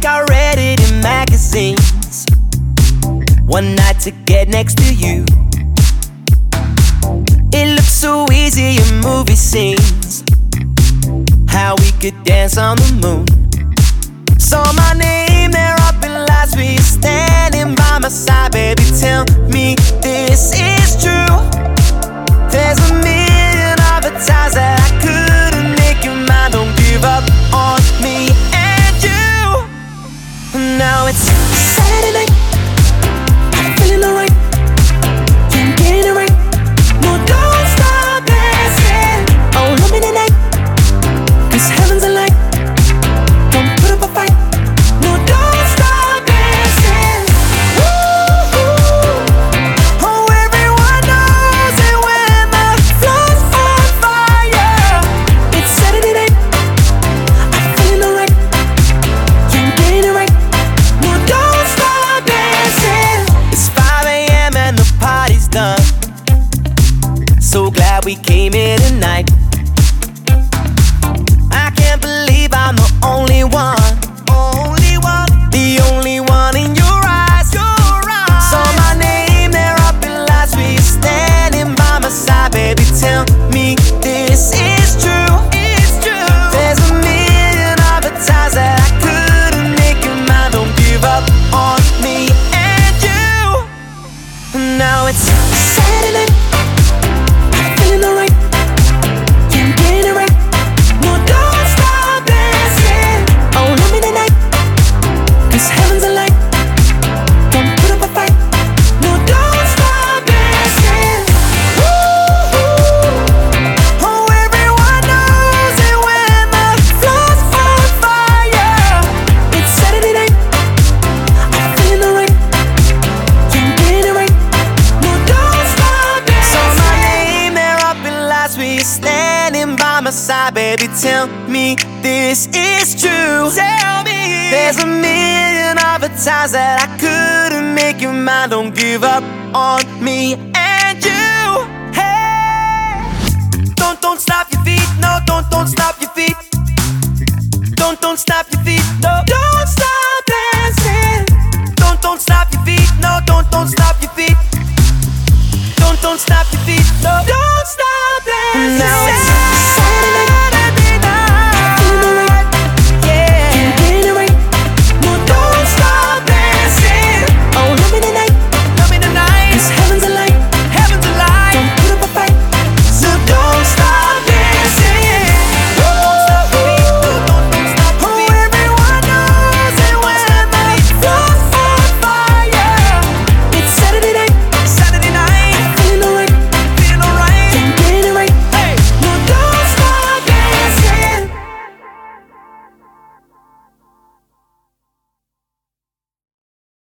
like I read it in magazines. One night to get next to you. It looks so easy in movie scenes, how we could dance on the moon. Saw my name there up in lights, we standing by my side. Baby, tell me this is true. There's a million other times that I couldn't make you mine. Don't give up on me and you. Now it's Saturday night, I'm feeling alright. Can't get it right. No, don't stop dancing. Oh, love me tonight, 'cause heaven's a light. Don't put up a fight. No, don't stop dancing. Woo-hoo. Oh, everyone knows it when the floor's on fire. It's Saturday night, I'm feeling alright. Can't get it right. No, don't stop dancing. It's 5 a.m. and the party's done. So glad we came here tonight. I can't believe I'm the only one. The only one in your eyes. Saw my name there up in lights, we standing by my side. Baby, tell me this is true. There's a million other times that I couldn't make you mine. Don't give up on me and you. Now it's Saturday night, I'm feeling alright. Can't get it right. No, don't stop dancing. Oh, love me tonight, 'cause heaven's a light. Don't put up a fight. No, don't stop dancing. Woo-hoo. Oh, everyone knows it when the floor's on fire. It's Saturday night, I'm feeling alright. Can't get it right. No, don't stop dancing. Saw my name there up in lights, we standing by my side. Baby, tell me this is true. Tell me there's a million other times that I couldn't make you mine. Don't give up on me and you. Hey, don't stop your feet. No, don't stop your feet. Don't stop your feet. No, don't stop dancing. Don't stop your feet. No, don't stop your feet. Don't stop your feet. No, don't stop dancing. Now